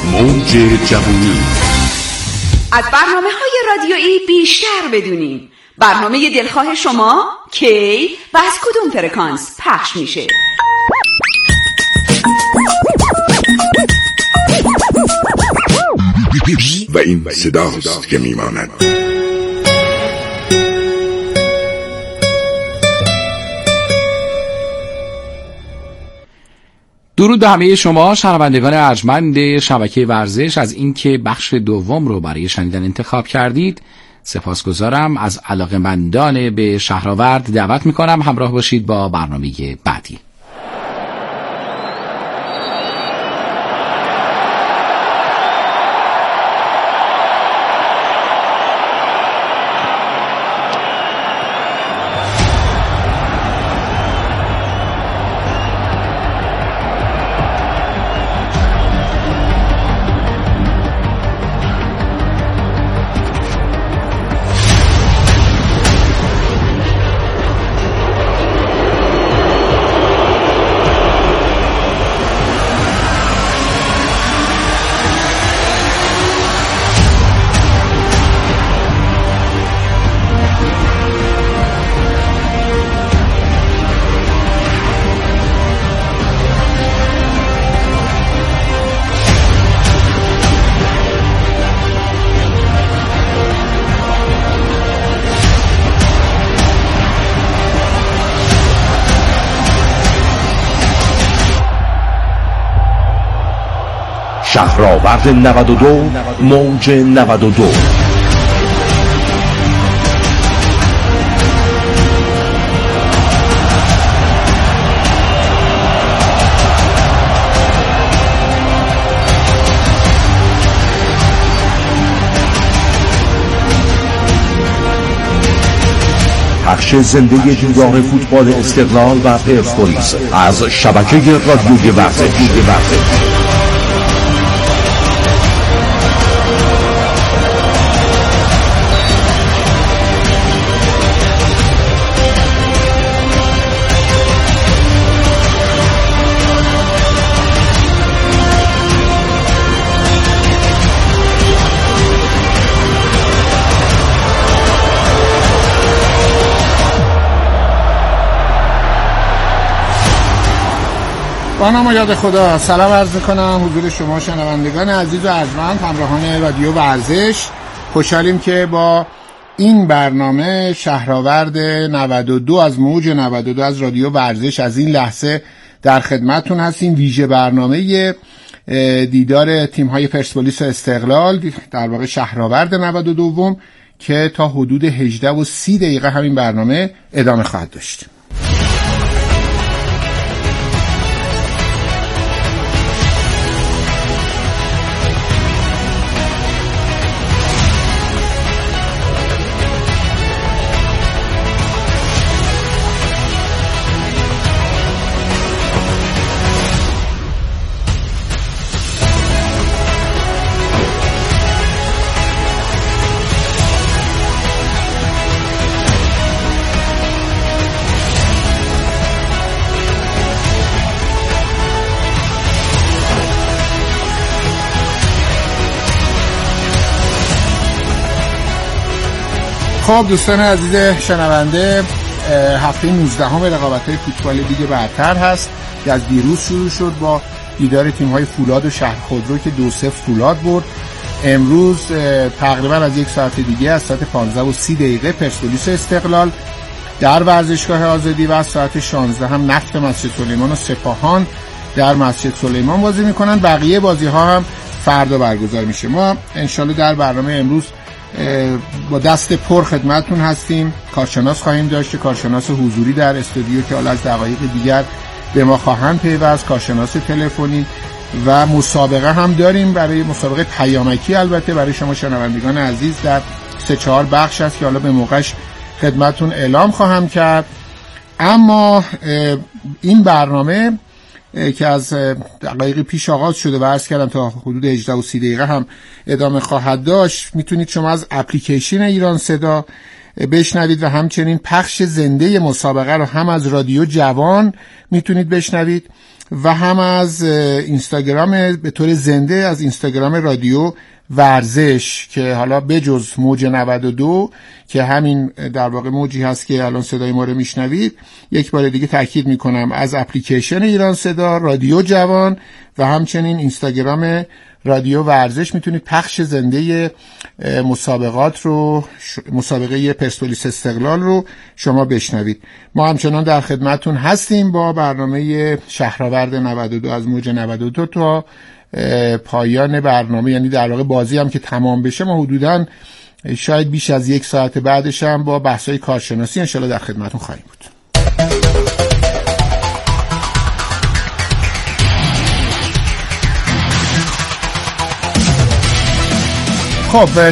موج جوانی. از برنامه‌های رادیویی بیشتر بدونیم. برنامه دلخواه شما کی و از کدوم فرکانس پخش میشه؟ و این صداست که میماند. درود به همه شما شنوندگان ارجمند شبکه ورزش از اینکه بخش دوم رو برای شنیدن انتخاب کردید. سپاسگزارم. از علاقه‌مندان به شهرآورد دعوت میکنم همراه باشید با برنامه بعدی. شهرآورد 92 موج 92. پخش زنده دیدار فوتبال استقلال و پرسپولیس از شبکه رادیوی ورزش. با نام و یاد خدا سلام عرض می‌کنم حضور شما شنوندگان عزیز و ارجمند همراهان رادیو ورزش. خوشحالیم که با این برنامه شهرآورد 92 از موج 92 از رادیو ورزش از این لحظه در خدمتتون هستیم. ویژه برنامه دیدار تیم‌های پرسپولیس و استقلال، در واقع شهرآورد 92 که تا حدود 18:30 دقیقه همین برنامه ادامه خواهد داشت. خب دوستان عزیز شنونده، هفته 19 رقابت‌های فوتبال لیگ برتر هست که از دیروز شروع شد با دیدار تیم‌های فولاد و شهر خودرو که 2-0 فولاد برد. امروز تقریبا از یک ساعت دیگه از ساعت 15:30 دقیقه پرسپولیس استقلال در ورزشگاه آزادی و از ساعت 16 هم نفت مسجد سلیمان و سپاهان در مسجد سلیمان بازی میکنن. بقیه بازی‌ها هم فردا برگزار میشه. ما انشالله در برنامه امروز با دست پر خدمتتون هستیم. کارشناس خواهیم داشت، کارشناس حضوری در استودیو که حالا از دقایق دیگر به ما خواهند پیوست، کارشناس تلفنی و مسابقه هم داریم، برای مسابقه پیامکی البته برای شما شنوندگان عزیز در 3-4 بخش است که حالا به موقعش خدمتتون اعلام خواهم کرد. اما این برنامه که از دقایق پیش آغاز شده و عرض کردم تا حدود 18:30 دقیقه هم ادامه خواهد داشت، میتونید شما از اپلیکیشن ایران صدا بشنوید و همچنین پخش زنده مسابقه رو هم از رادیو جوان میتونید بشنوید و هم از اینستاگرام به طور زنده از اینستاگرام رادیو ورزش که حالا بجز موج 92 که همین در واقع موجی هست که الان صدای ما رو میشنوید، یک بار دیگه تاکید میکنم از اپلیکیشن ایران صدا، رادیو جوان و همچنین اینستاگرام رادیو ورزش میتونید پخش زنده مسابقات رو، مسابقه پرسپولیس استقلال رو شما بشنوید. ما همچنان در خدمتتون هستیم با برنامه شهرآورد 92 از موج 92 تا پایان برنامه، یعنی در واقع بازی هم که تمام بشه ما حدوداً شاید بیش از 1 ساعت بعدش هم با بحث‌های کارشناسی انشالله در خدمتتون خواهیم بود. خب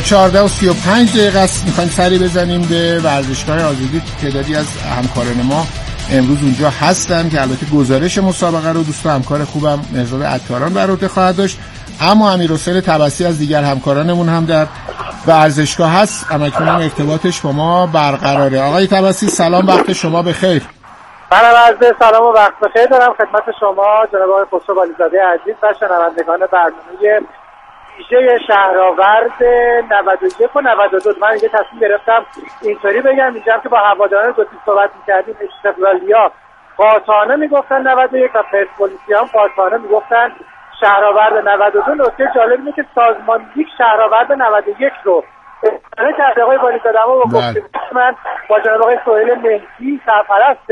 14:35 است. میخوایم سری بزنیم به ورزشگاه آزادی. تعدادی از همکاران ما امروز اونجا هستن که البته گزارش مسابقه رو دوست و همکار خوبم مرزاد عطاران بر عهده خواهد داشت، اما امیرحسین طبسی از دیگر همکارانمون هم در ورزشگاه هست. همکنون ارتباطش با ما برقراره. آقای طبسی سلام، وقت شما بخیر. منم عرض سلام و وقت بخیر دارم خدمت شما جناب آقای خسرو والیزاده عزیز و شنوندگان برنامه ویژه شهرآورد 91 و 92. من اینجا تصمیم گرفتم اینطوری بگم اینجا که با هواداران دو تیم صحبت می‌کردیم، استقلالیا قاطعانه میگفتن 91 و پرسپولیسیا هم قاطعانه میگفتن شهرآورد 92. نکته جالب اینه که سازمان لیگ شهرآورد 91 رو اشاره کرده. آقای والیزاده ما با گفتگوی من با جناب آقای سهیل مهدی سرپرست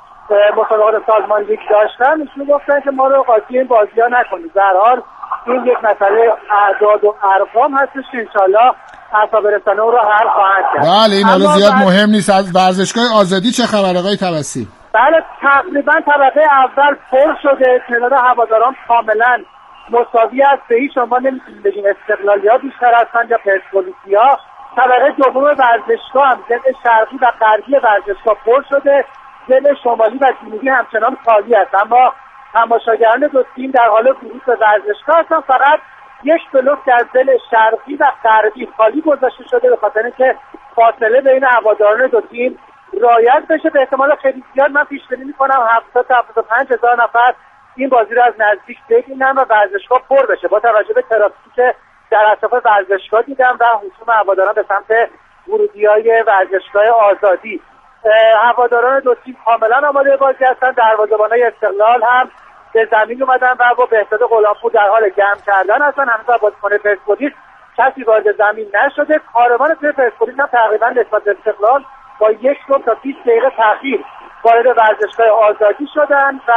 مسابقات سازمان لیگ داشتن، ایشون گفتن که ما رو قاطی این بازی‌ها نکنید. در حال این یک مسئله اعداد و ارقام هستش که انشالله اعصاب رسانه رو حل خواهند کرد. بله این حالا زیاد مهم نیست. از ورزشگاه آزادی چه خبر آقای طبسی؟ بله تقریبا طبقه اول پر شده، تعداد هواداران کاملا مساوی است. به هیچ عنوان نمیتونیم بگیم استقلالیا بیشتر هستن یا پرسپولیسیا. طبقه دوم ورزشگاه هم ضلع شرقی و غربی ورزشگاه پر شده، ضلع شمالی و جنوبی همچنان خالی است، اما تماشاگران دو تیم در حال ورود به ورزشگاه هستن. فقط یک بلوک در ضلع شرقی و غربی خالی گذاشته شده به خاطر اینکه فاصله بین هواداران دو تیم رعایت بشه. به احتمال خیلی زیاد من پیش بینی می‌کنم 70 تا 75 هزار نفر این بازی رو از نزدیک ببینن و ورزشگاه پر بشه. با توجه به ترافیکی که در اطراف ورزشگاه دیدم و هجوم هواداران به سمت ورودی‌های ورزشگاه آزادی، هواداران دو تیم کاملا آماده بازی هستن. دروازه‌بانای استقلال هم به زمین اومدن و با بهزاد غلامپور در حال گرم کردن هستن. هنوز بازیکن پرسپولیس کسی وارد زمین نشده. کاروان تیم پرسپولیس هم تقریبا نسبت به استقلال با 1 تا 20 دقیقه تأخیر وارد ورزشگاه آزادی شدن و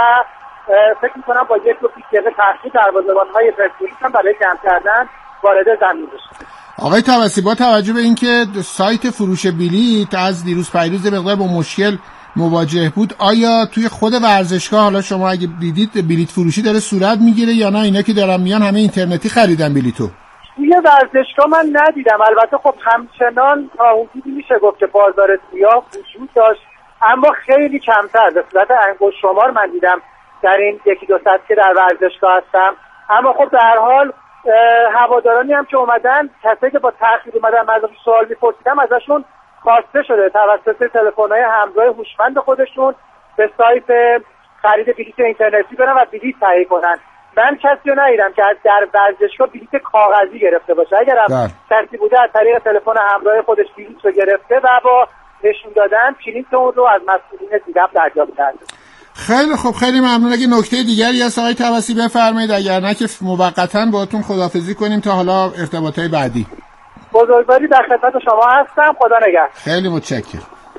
فکر می‌کنم با 1 تا 20 دقیقه تأخیر دروازه‌بان‌های پرسپولیس هم برای گرم کردن وارد زمین بشن. آقای طبسی با توجه به اینکه سایت فروش بلیط از دیروز پیروز مقدار با مشکل مواجه بود، آیا توی خود ورزشگاه حالا شما اگه دیدید بلیط فروشی داره صورت میگیره یا نه اینا که دارن میان همه اینترنتی خریدن بلیطو؟ توی ورزشگاه من ندیدم. البته خب همچنان تا حدودی میشه گفت که بازار سیاه وجود داشت، اما خیلی کمتر. به صورت انگشت شمار من دیدم در این 1-2 ساعت که در ورزشگاه هستم. اما خب در هر حال هوادارانی هم که اومدن، کسایی که با تأخیر اومدن من ازشون سوال می‌پرسیدم ازشون خواسته شده توسط تلفن‌های همراه هوشمند خودشون به سایت خرید بلیط اینترنتی برن و بلیط تهیه کنن. من کسی رو ندیدم که در ورزشگاه بلیط کاغذی گرفته باشه. اگر هم کسی بوده از طریق تلفن همراه خودش بلیط رو گرفته و با نشون دادن پرینت اون رو از مسئولین دیگه دریافت کرده. خیلی خوب، خیلی ممنون. اگه نکته دیگری هست آقای طبسی بفرمایید، اگر نه که موقتا باهاتون خداحافظی کنیم تا حالا ارتباطات بعدی. بزرگواری در خدمت شما هستم. خدا نگهدار. خیلی متشکرم.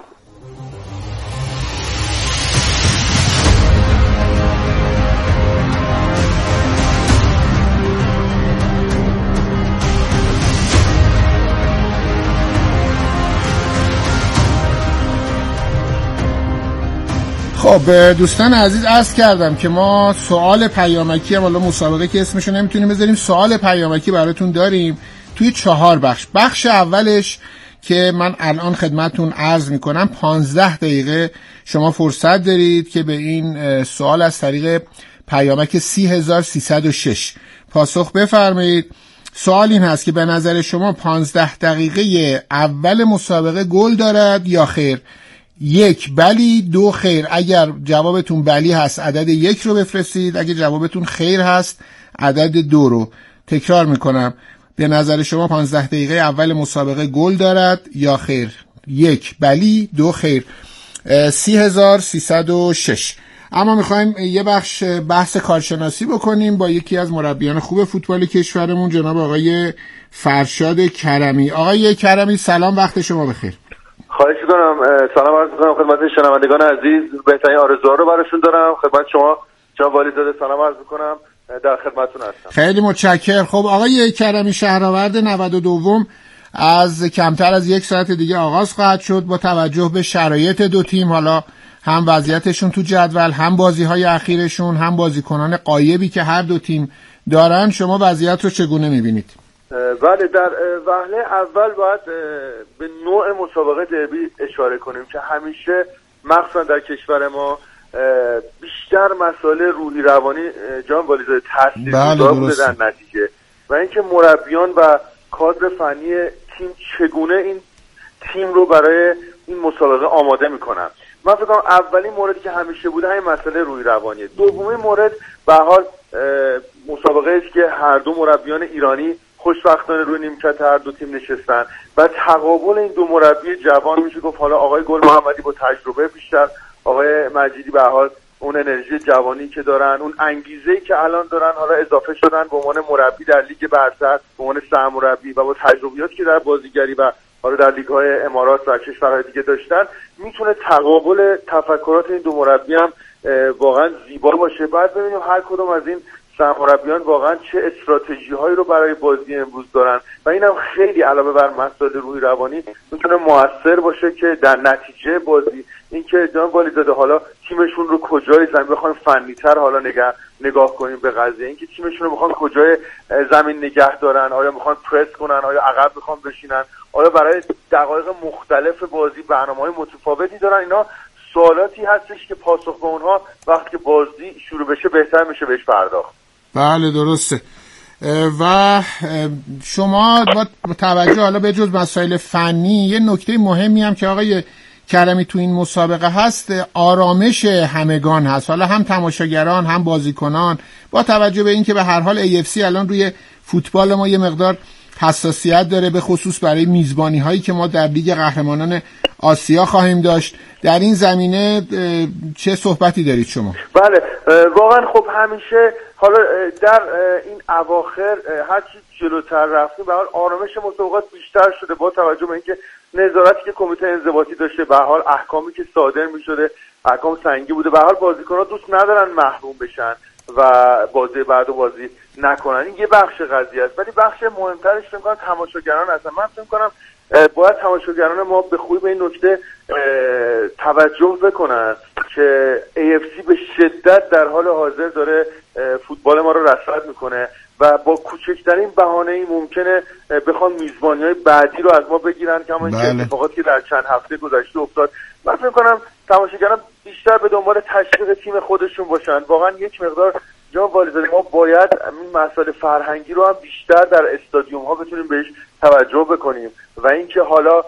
خب دوستان عزیز عرض کردم که ما سوال پیامکی هم، حالا مسابقه که اسمشو نمیتونیم بذاریم، سوال پیامکی براتون داریم توی 4 بخش. بخش اولش که من الان خدمتون عرض میکنم 15 دقیقه شما فرصت دارید که به این سوال از طریق پیامک 30306 پاسخ بفرمایید. سوال این هست که به نظر شما 15 دقیقه اول مسابقه گل دارد یا خیر؟ 1 بلی 2 خیر. اگر جوابتون بلی هست عدد 1 رو بفرستید، اگر جوابتون خیر هست عدد 2 رو. تکرار میکنم، به نظر شما 15 دقیقه اول مسابقه گل دارد یا خیر؟ 1 بلی 2 خیر. 30306. اما میخوایم یه بحث کارشناسی بکنیم با یکی از مربیان خوب فوتبال کشورمون، جناب آقای فرشاد کرمی. آقای کرمی سلام، وقت شما بخیر. خواهش می‌کنم. سلام عرض می‌کنم خدمت شنوندگان عزیز. بهترین آرزوها رو براشون دارم. خدمت شما جناب والیزاده سلام عرض می‌کنم. در خدمتتون هستم. خیلی متشکرم. خب آقای کرمی، شهرآورد 92 از کمتر از 1 ساعت دیگه آغاز خواهد شد. با توجه به شرایط دو تیم، حالا هم وضعیتشون تو جدول، هم بازی‌های اخیرشون، هم بازیکنان غایبی که هر دو تیم دارن، شما وضعیت رو چگونه می‌بینید؟ بله، در وهله اول باید به نوع مسابقه دربی اشاره کنیم که همیشه مخصوصا در کشور ما بیشتر مسائل روحی روانی جان والیزاده تاثیرگذار بوده در نتیجه، و اینکه مربیان و کادر فنی تیم چگونه این تیم رو برای این مسابقه آماده میکنن. من فکر کنم اولین موردی که همیشه بوده همین مسئله روحی روانیه. دومین مورد به هر حال مسابقه است که هر دو مربیان ایرانی خوشبختانه روی نیمکت هر دو تیم نشستن و تقابل این دو مربی جوان، میشه گفت حالا آقای گل محمدی با تجربه بیشتر، آقای مجیدی به هر حال اون انرژی جوانی که دارن، اون انگیزه‌ای که الان دارن، حالا اضافه شدن به عنوان مربی در لیگ برتر، به عنوان سرمربی و با تجربیاتی که در بازیگری و حالا در لیگ‌های امارات و کشورهای دیگه داشتن، میتونه تقابل تفکرات این دو مربی هم واقعا زیبا باشه. بعد ببینیم هر کدوم از این سرمربیان واقعا چه استراتژی‌هایی رو برای بازی امروز دارن و اینم خیلی علاوه بر مسائل روحی روانی میتونه موثر باشه که در نتیجه بازی اینکه جان والیزاده حالا تیمشون رو کجای زمین بخوان فنی‌تر حالا نگاه کنیم به قضیه، اینکه تیمشون رو بخوان کجای زمین نگه دارن، آیا میخوان پرس کنن، آیا عقب میخوان بشینن، آیا برای دقایق مختلف بازی برنامه‌های متفاوتی دارن. اینا سوالاتی هستش که پاسخ به اونها وقتی که بازی شروع بشه بهتر میشه بهش پرداخت. بله درسته. و شما با توجه حالا به جز مسائل فنی، یه نکته مهمی هم که آقای کرمی تو این مسابقه هست، آرامش همگان هست، حالا هم تماشاگران هم بازیکنان، با توجه به اینکه به هر حال AFC الان روی فوتبال ما یه مقدار حساسیت داره، به خصوص برای میزبانی هایی که ما در لیگ قهرمانان آسیا خواهیم داشت. در این زمینه چه صحبتی دارید شما؟ بله واقعا خب همیشه حالا در این اواخر هر چی جلوتر رفتیم به حال آرامش مسابقات بیشتر شده، با توجه به اینکه نظارتی که کمیته انضباطی داشته، به حال احکامی که صادر می‌شده احکام سنگی بوده، به حال بازیکن‌ها دوست ندارن محروم بشن و بازی بعدو بازی نکنن. این یه بخش قضیه است، ولی بخش مهمترش فکر کنم تماشاگران هستن. من فکر کنم باید تماشاگران ما به خوبی به این نکته توجه بکنن که AFC به شدت در حال حاضر داره فوتبال ما رو رصد میکنه و با کوچکترین بهانه‌ای ممکنه بخوان میزبانی‌های بعدی رو از ما بگیرن، که همون اتفاقاتی که در چند هفته گذشته افتاد. من فکر کنم تماشاگران بیشتر به دنبال تشویق تیم خودشون باشن. واقعا یک مقدار جان والیزاده ما باید این مسائل فرهنگی رو هم بیشتر در استادیوم ها بتونیم بهش توجه بکنیم و اینکه حالا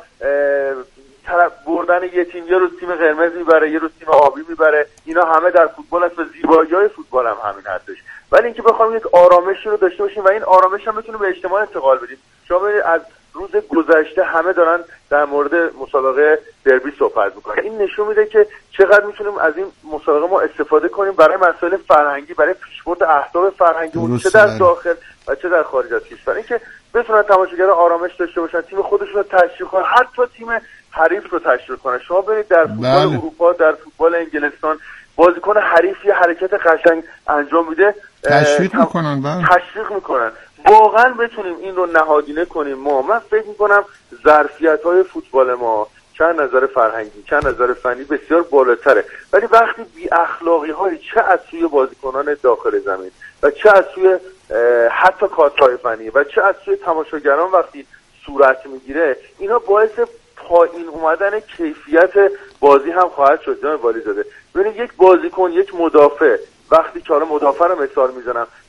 بردن یه تیم یه روز تیم قرمز میبره، یه روز تیم آبی میبره، اینا همه در فوتبال است و زیبایی‌های فوتبال هم همین هستش، ولی اینکه بخوایم یک آرامشی رو داشته باشیم و این آرامش هم بتونیم به اجتماع انتقال بدیم. شما از روز گذشته همه دارن در مورد مسابقه دربی صحبت میکنن، این نشون میده که چقدر میتونیم از این مسابقه ما استفاده کنیم برای مسائل فرهنگی، برای پیشبرد اهداف فرهنگی، چه در داخل و چه در خارج از کشور، اینکه بتونن تماشاگرها آرامش داشته باشن، تیم خودشون رو تشویق کنن، حتی تیم حریف رو تشویق کنن. شما ببینید در فوتبال اروپا، در فوتبال انگلستان، بازیکن حریف یه حرکت قشنگ انجام میده تشویق میکنن. واقعا بتونیم این رو نهادینه کنیم. من فکر میکنم ظرفیت‌های فوتبال ما چند نظر فرهنگی چند نظر فنی بسیار بالاتره، ولی وقتی بی اخلاقی‌های چه از سوی بازیکنان داخل زمین و چه از سوی حتی کادرهای فنی و چه از سوی تماشاگران وقتی صورت میگیره، اینا باعث پایین اومدن کیفیت بازی هم خواهد شد. جان والیزاده ببینید یک بازیکن، یک مدافع، وقتی که حالا مدافع رو مثال میزنم،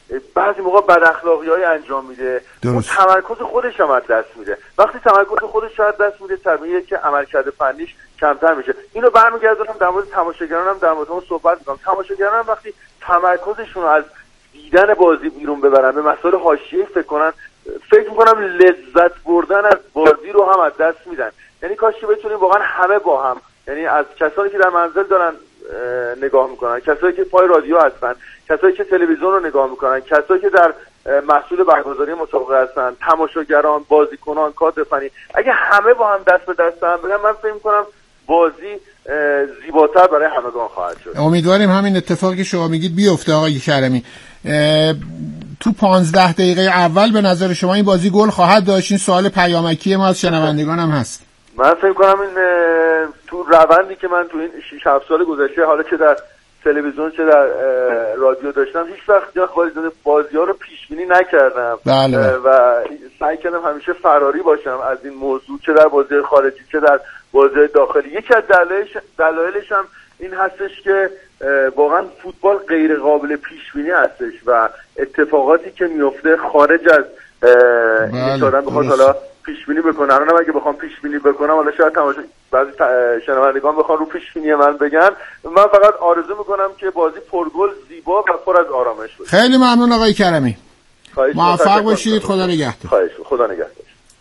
بعضی موقع بد اخلاقی‌های انجام میده، اون تمرکز خودش هم از دست میده. وقتی تمرکز خودش از دست میده طبیعیه که عملکرد فنیش کمتر میشه. اینو برمیگردونم در مورد تماشاگرانم در مورد اون صحبت میکنم. تماشاگران وقتی تمرکزشون رو از دیدن بازی بیرون ببرن، به مسائل حاشیه‌ای فکر میکنم لذت بردن از بازی رو هم از دست میدن. یعنی کاش که بتونیم واقعا همه با هم، یعنی از کسانی که در منزل دارن نگاه میکنن، کسایی که پای رادیو هستن، کسایی که تلویزیون رو نگاه میکنن، کسایی که در مسئول برگزاری مسابقه هستن، تماشاگران، بازیکنان، کادر فنی، اگه همه با هم دست به دست هم بگن، من فکر میکنم بازی زیباتر برای همگان خواهد شد. امیدواریم همین اتفاقی که شما میگید بیفته آقای کرمی. تو 15 دقیقه اول به نظر شما این بازی گل خواهد داشت؟ این سوال پیامکی ما از شنوندگانم هست. من فکر کنم این تو روندی که من تو این 6-7 سال گذشته، حالا چه در تلویزیون چه در رادیو داشتم، هیچ وقت بازی‌ها رو پیش بینی نکردم. بله. و سعی کردم همیشه فراری باشم از این موضوع، چه در بازی خارجی چه در بازی داخلی. یکی از دلایلش هم این هستش که واقعا فوتبال غیر قابل پیش بینی هستش و اتفاقاتی که میفته خارج از این آدم بخواد حالا پیش بینی بکنه. الان اگه بخوام پیش بینی بکنم، حالا شاید بعضی شنوندگان بخوان رو پیش بینی من بگن، من فقط آرزو میکنم که بازی پرگل، زیبا و پر از آرامش باشه. خیلی ممنون آقای کرمی، موفق باشید. خدا نگهدار. خواهش، خدا نگهدار.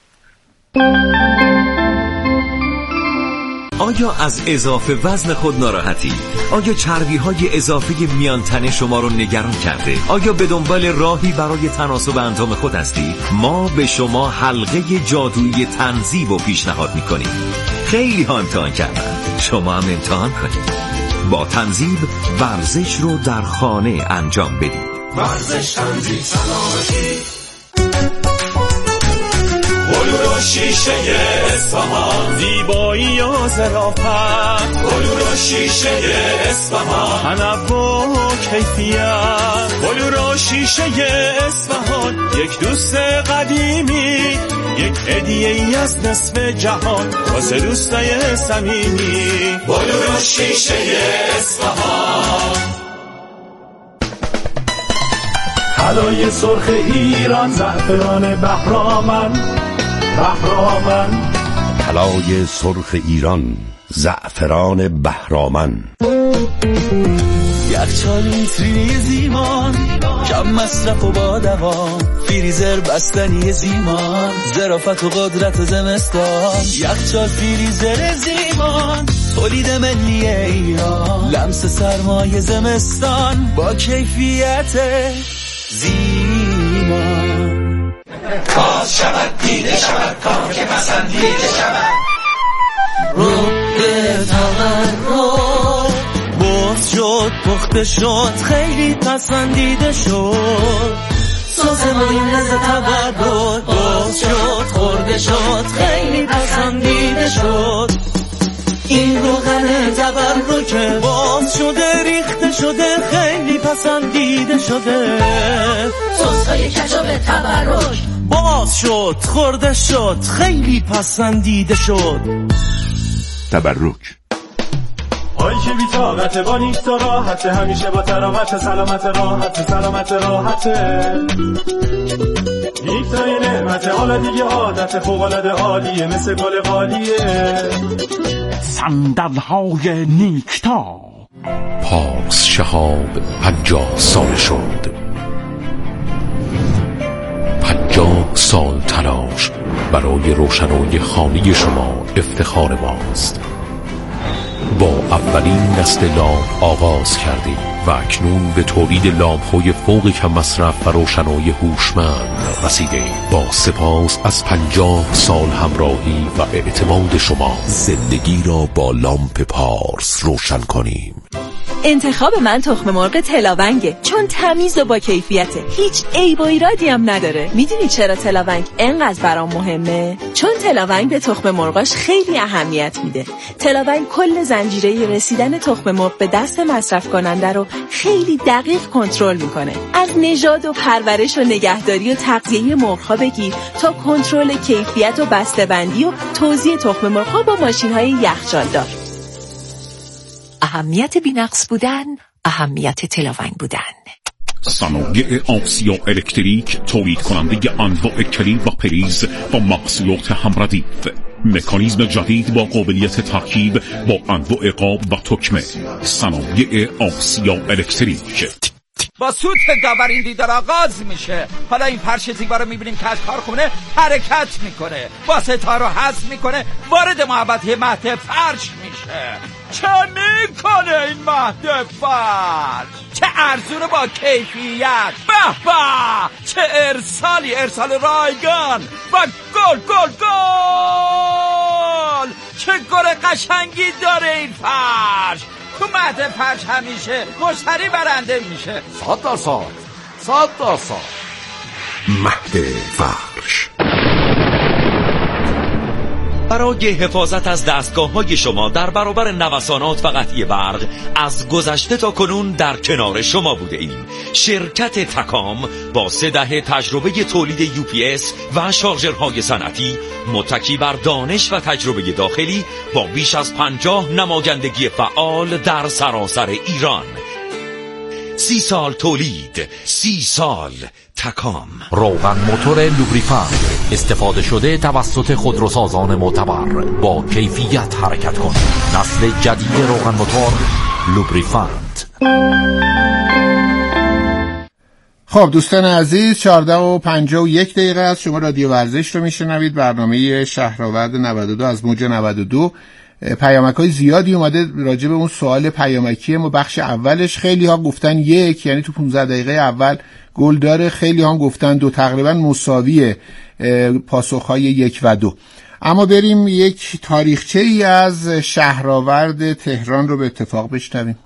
آیا از اضافه وزن خود ناراحتی؟ آیا چربی‌های اضافی میان تن شما رو نگران کرده؟ آیا به دنبال راهی برای تناسب اندام خود هستی؟ ما به شما حلقه جادویی تنظیف رو پیشنهاد می‌کنیم. خیلی ها امتحان کردن، شما هم امتحان کنید. با تنظیف ورزش رو در خانه انجام بدید. ورزش، تنظیف، سلامتی. بلور شیشه اصفهان، زیبایی و ظرافت. بلور شیشه اصفهان، تنوع و کیفیت. بلور شیشه اصفهان، یک دوست قدیمی، یک هدیه ای از نصف جهان واسه دوستای صمیمی. بلور شیشه اصفهان. طلای سرخ ایران، زعفران بهرامن، بهرامن. طلای سرخ ایران، زعفران بهرامن. یخچال ویترینی زیمان، کم مصرف و با دوام. فریزر بستنی زیمان، ظرافت و قدرت زمستان. یخچال فریزر زیمان، تولید ملی ایران. لمس سرمایه زمستان با کیفیت زیمان. باز شود دیده شود کام که پسندیده شود. رب تورم باز شد پخته شد خیلی پسندیده شد. سازمان لذت تورم باز شد خورده شد خیلی پسندیده شد. این روغن تبرک باز شده ریخته شده خیلی پسندیده شده. سس‌های کچاپ تبرک باز شد خورده شد خیلی پسندیده شد. تبرک هایی که بی طاقت با نیست و راحته، همیشه با تراوت سلامت راحت، سلامت راحته. نیکتای نعمت حالا دیگه عادت فوق‌العاده عالیه، مثل گل قالیه. صندل‌های نیکتا. پارس شهاب 50 سال شد. 50 سال تلاش برای روشنایی خانه شما افتخار ماست. با اولین نسل لامپ آغاز کردیم و اکنون به تولید لامپ‌های فوق کم مصرف و روشنایی هوشمند رسیدیم. با سپاس از 50 سال همراهی و اعتماد شما، زندگی را با لامپ پارس روشن کنیم. انتخاب من تخم مرغ تلاونگه، چون تمیز و با کیفیته، هیچ عیب و ایرادی هم نداره. میدونی چرا تلاونگ انقدر برام مهمه؟ چون تلاونگ به تخم مرغاش خیلی اهمیت میده. تلاونگ کل زنجیره رسیدن تخم مرغ به دست مصرف کننده رو خیلی دقیق کنترل میکنه. از نژاد و پرورش و نگهداری و تغذیه مرغ‌ها بگیر تا کنترل کیفیت و بسته‌بندی و توزیع تخم مرغ‌ها با ماشین‌های یخچالدار. اهمیت بی‌نقص بودن، اهمیت تلاونگ بودن. صنایع آسیا الکتریک تولید کننده انواع کلید و پریز با محصولات همردیف. مکانیزم جدید با قابلیت ترکیب با انواع قاب و تکمه. صنایع آسیا الکتریک. با سوت داور این دیدار آغاز میشه. حالا این فرش زیبا رو میبینیم که از کارخونه حرکت میکنه، با ستاره رو حذف میکنه، وارد محوطه مهد فرش میشه. چه میکنه این مهد فرش؟ چه ارزونه با کیفیت. به به، چه ارسالی، ارسال رایگان و گل گل گل. چه گل قشنگی داره این فرش. تو مهد فرش همیشه مشتری برنده میشه. 100% مهد فرش. برای حفاظت از دستگاه‌های شما در برابر نوسانات و قطعی برق از گذشته تا کنون در کنار شما بوده ایم. شرکت تکام با 3 دهه تجربه تولید UPS و شارژرهای صنعتی، متکی بر دانش و تجربه داخلی، با بیش از 50 نمایندگی فعال در سراسر ایران. 30 سال تولید، 30 سال تکام. روغن موتور لوبریفانت استفاده شده توسط خودروسازان معتبر. با کیفیت حرکت کن. نسل جدید روغن موتور لوبریفانت. خب دوستان عزیز، 14:51 است. شما رادیو ورزش رو میشنوید. برنامه شهرآورد 92 از موج 92. پیامک‌های زیادی اومده راجع به اون سوال پیامکی ما. بخش اولش خیلی ها گفتن 1، یعنی تو 15 دقیقه اول گل داره. خیلی ها گفتن 2، تقریبا مساویه پاسخ‌های 1 و 2. اما بریم یک تاریخچه‌ای از شهرآورد تهران رو به اتفاق بشنویم.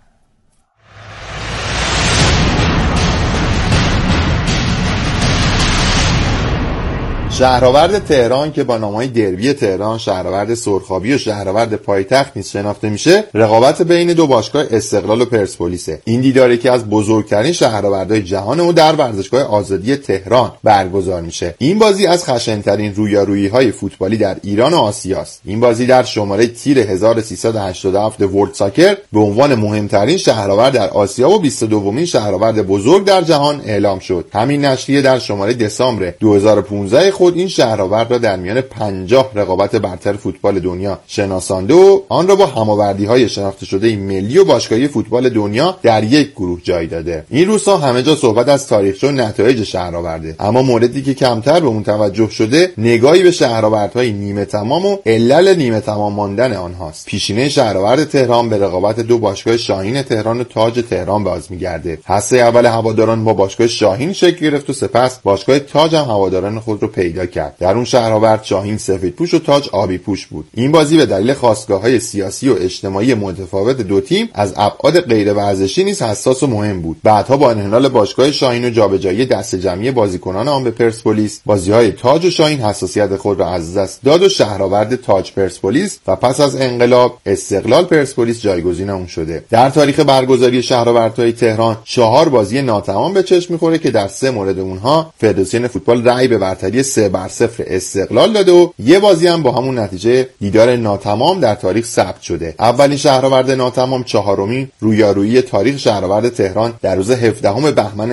شهرآورد تهران که با نام‌های دربی تهران، شهرآورد سرخابی و شهرآورد پایتخت نیز شناخته میشه، رقابت بین دو باشگاه استقلال و پرسپولیسه. این دیدار یکی از بزرگترین شهرآوردهای جهان و در ورزشگاه آزادی تهران برگزار میشه. این بازی از خشن‌ترین رویارویی‌های فوتبالی در ایران و آسیاست. این بازی در شماره تیر 1387 ورلد ساکر به عنوان مهمترین شهرآورد در آسیا و 22مین شهرآورد بزرگ در جهان اعلام شد. همین نشریه در شماره دسامبر 2015 این شهرآورد را در میان 50 رقابت برتر فوتبال دنیا شناسانده و آن را با هماوردی‌های شناخته شده ملی و باشگاهی فوتبال دنیا در یک گروه جای داده. این روزها همه جا صحبت از تاریخچه و نتایج شهرآورده، اما موردی که کمتر به اون توجه شده نگاهی به شهرآوردهای نیمه تمام و علل نیمه تمام ماندن آنهاست. پیشینه شهرآورد تهران به رقابت دو باشگاه شاهین تهران و تاج تهران باز می‌گرده. هسته اول هواداران با باشگاه شاهین شکل گرفت و سپس باشگاه تاج هم هواداران خود رو پیدا کرد. در اون شهرآورد شاهین سفیدپوش و تاج آبی پوش بود. این بازی به دلیل خاستگاه‌های سیاسی و اجتماعی متفاوت دو تیم از ابعاد غیر ورزشی نیز حساس و مهم بود. بعدها با انحلال باشگاه شاهین و جابجایی دست جمعی بازیکنان آن به پرسپولیس، بازی‌های تاج و شاهین حساسیت خود را از دست داد و شهرآورد تاج پرسپولیس و پس از انقلاب استقلال پرسپولیس جایگزین اون شده. در تاریخ برگزاری شهرآوردهای تهران 4 بازی ناتمام به چشم می‌خوره که در 3 مورد اونها فدراسیون فوتبال رأی به برتری 3-0 استقلال داده و یه بازی هم با همون نتیجه دیدار ناتمام در تاریخ ثبت شده. اولین شهرآورد ناتمام 4مین رویارویی تاریخ شهرآورد تهران در روز 17 بهمن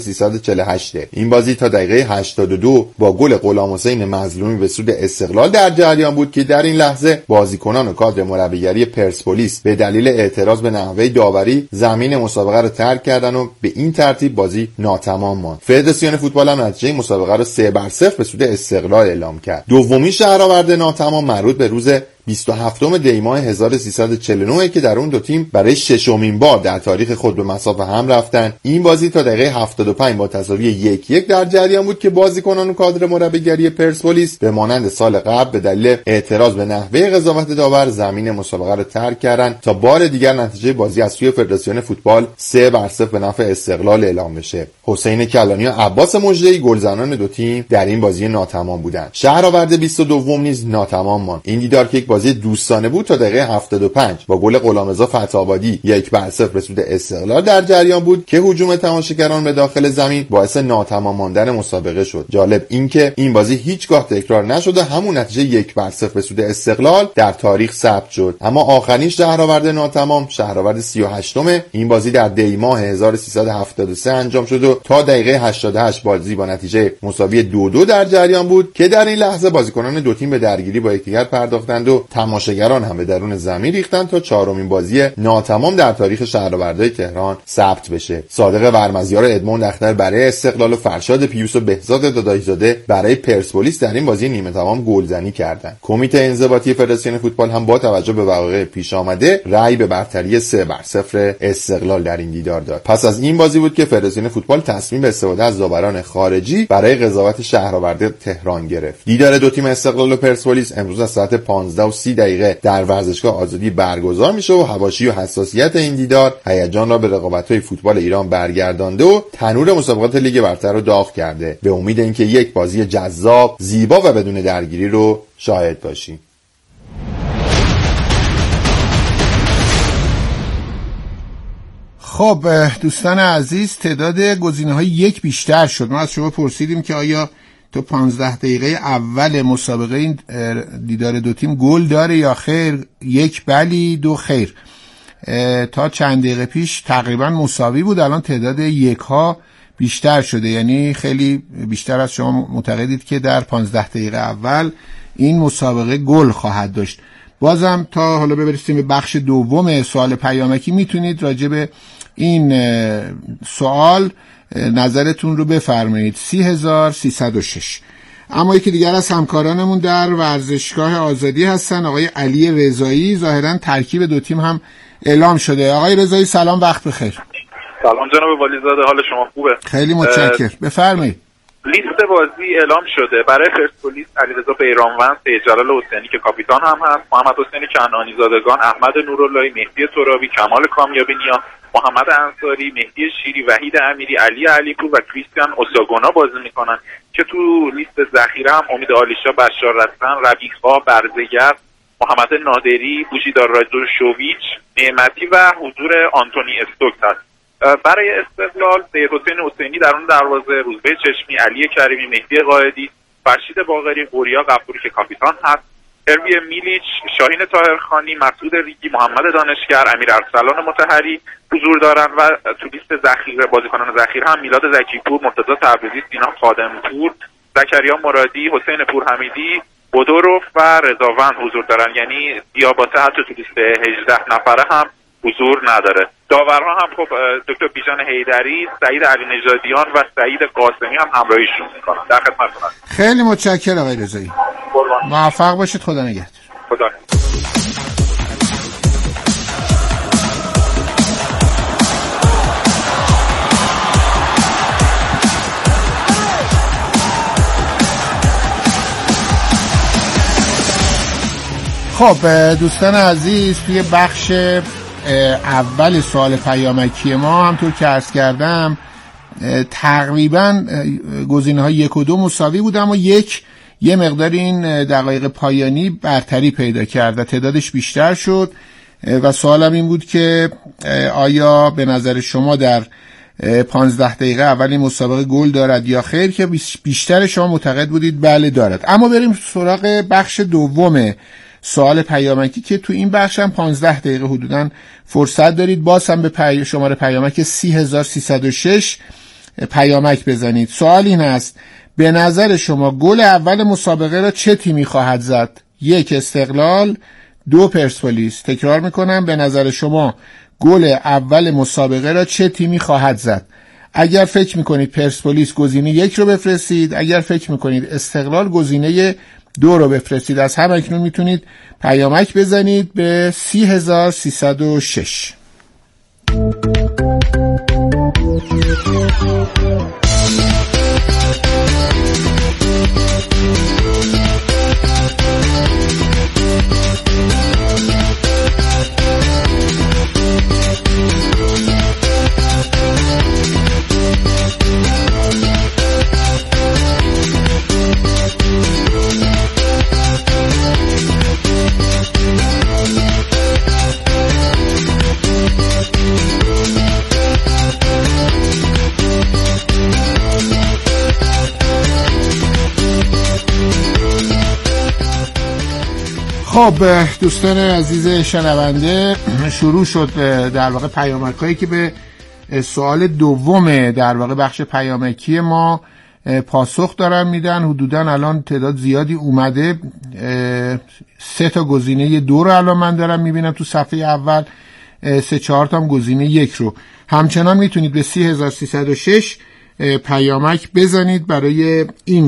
1348. این بازی تا دقیقه 82 با گل غلامحسین مظلومی به سود استقلال در جریان بود که در این لحظه بازیکنان و کادر مربیگری پرسپولیس به دلیل اعتراض به نحوه داوری زمین مسابقه را ترک کردن و به این ترتیب بازی ناتمام ماند. فدراسیون فوتبال هم نتیجه مسابقه را 3-0 به سود استقلال اعلام کرد. دومین شهرآورد ناتمام مربوط به روز 27 دی ماه 1349 که در اون دو تیم برای 6مین بار در تاریخ خود به مسافه هم رفتن. این بازی تا دقیقه 75 با تساوی 1-1 در جریان بود که بازیکنان و کادر مربیگری پرسپولیس به مانند سال قبل به دلیل اعتراض به نحوه قضاوت داور زمین مسابقه را ترک کردند تا بار دیگر نتیجه بازی از سوی فدراسیون فوتبال 3-0 به نفع استقلال اعلام بشه. حسین کلانی و عباس مجدی گلزنان دو تیم در این بازی ناتمام بودند. شهرآورد 22 نیز ناتمام ماند. این دیدار که بازی دوستانه بود تا دقیقه 75 با گل غلامرضا فتح‌آبادی 1-0 به سود استقلال در جریان بود که هجوم تماشاگران به داخل زمین باعث ناتمام ماندن مسابقه شد. جالب این که این بازی هیچگاه تکرار نشد و همون نتیجه 1-0 به سود استقلال در تاریخ ثبت شد. اما آخرین شهرآورد ناتمام شهرآورد 38م این بازی در دی ماه 1373 انجام شد و تا دقیقه 88 بازی با نتیجه مساوی 2-2 در جریان بود که در این لحظه بازیکنان دو تیم به درگیری با یکدیگر پرداختند و تماشاگران هم به درون زمین ریختند تا چهارمین بازی ناتمام در تاریخ شهرآوردهای تهران ثبت بشه. صادق ورمزیار، ادموند اختر برای استقلال و فرشاد پیوس و بهزاد دادایزاده برای پرسپولیس در این بازی نیمه تمام گلزنی کردند. کمیته انضباطی فدراسیون فوتبال هم با توجه به وقایع پیش آمده رأی به برتری 3-0 استقلال در این دیدار داد. پس از این بازی بود که فدراسیون فوتبال تصمیم به استفاده از داوران خارجی برای قضاوت شهرآورد تهران گرفت. دیدار دو تیم استقلال و پرسپولیس امروز از ساعت 15:30 در ورزشگاه آزادی برگزار میشه و حواشی و حساسیت این دیدار هیجان را به رقابت‌های فوتبال ایران برگردانده و تنور مسابقات لیگ برتر رو داغ کرده. به امید اینکه یک بازی جذاب، زیبا و بدون درگیری رو شاهد باشیم. خب دوستان عزیز، تعداد گزینه‌های یک بیشتر شد. ما از شما پرسیدیم که آیا تو 15 دقیقه اول مسابقه این دیدار دو تیم گل داره یا خیر؟ 1 بلی، 2 خیر. تا چند دقیقه پیش تقریبا مساوی بود، الان تعداد 1 ها بیشتر شده، یعنی خیلی بیشتر از شما معتقدید که در 15 دقیقه اول این مسابقه گل خواهد داشت. بازم تا حالا برسیم به بخش دوم سوال پیامکی میتونید راجع به این سوال نظرتون رو بفرمایید. 30306. اما یکی دیگر از همکارانمون در ورزشگاه آزادی هستن، آقای علی رضایی. ظاهرا ترکیب دو تیم هم اعلام شده. آقای رضایی سلام، وقت بخیر. سلام جناب والیزاده، حال شما خوبه؟ خیلی متشکرم، بفرمایید. لیست بازی اعلام شده. برای پرسپولیس علیرضا بیرانوند، جلال حسینی که کاپیتان هم هست، محمد حسین کنعانی زادگان، احمد نوراللهی، مهدی ترابی، کمال کامیابی نیا، محمد انصاری، مهدی شیری، وحید امیری، علی علیپور و کریستیان اوساگونا بازی میکنن که تو لیست ذخیره هم امید آلیشا، بشار رستن، ربیع‌ها، برزگر، محمد نادری، بوشیدار رادوشوویچ، نعمتی و حضور آنتونی استوکس هست. برای استقلال سیدحسین حسینی درون دروازه، روزبه چشمی، علی کریمی، مهدی قائدی، فرشید باقری، قوریا غفوری که کاپیتان هست، اروی میلیچ، شاهین طاهرخانی، مسعود ریگی، محمد دانشگر، امیر ارسلان مطهری حضور دارن و تو لیست ذخیره بازیکنان ذخیره هم میلاد زکیپور، مرتضی تبریزی، سینا خادمپور، زکریا مرادی، حسین پورحمیدی، بودوروف و رضاوند حضور دارن. یعنی دیاباته حتی تو لیست 18 نفره هم حضور نداره. داورها هم خب دکتر بیژن حیدری، سعید علی نژادیان و سعید قاسمی هم همراهیشون میکنن. در خدمتتون هستم. خیلی متشکرم آقای رضایی. موفق باشید. خدا نگهدار. خدا. خب دوستان عزیز، توی بخش اول سوال پیامکی ما همطور که عرض کردم تقریبا گزینه‌های 1 و 2 مساوی بود، اما یه مقدار این دقایق پایانی برتری پیدا کرد و تعدادش بیشتر شد و سوالم این بود که آیا به نظر شما در 15 دقیقه اول مسابقه گل دارد یا خیر، که بیشتر شما معتقد بودید بله دارد. اما بریم سراغ بخش دوم سوال پیامکی که تو این بخش هم 15 دقیقه حدوداً فرصت دارید. باز هم به شماره پیامک 30306 پیامک بزنید. سوال این است: به نظر شما گل اول مسابقه را چه تیمی خواهد زد؟ 1 استقلال، 2 پرسپولیس. تکرار میکنم، به نظر شما گل اول مسابقه را چه تیمی خواهد زد؟ اگر فکر میکنید پرسپولیس گزینه 1 رو بفرستید، اگر فکر میکنید استقلال گزینه 2 رو بفرستید. از هم اکنون میتونید پیامک بزنید به 30306. خب دوستان عزیز شنونده، شروع شد در واقع پیامک‌هایی که به سوال دوم در واقع بخش پیامکی ما پاسخ دارن میدن. حدوداً الان تعداد زیادی اومده، 3 تا گزینه 2 رو الان من دارم میبینم تو صفحه اول، 3-4 تا هم گزینه 1 رو. همچنان میتونید به 30306 پیامک بزنید برای این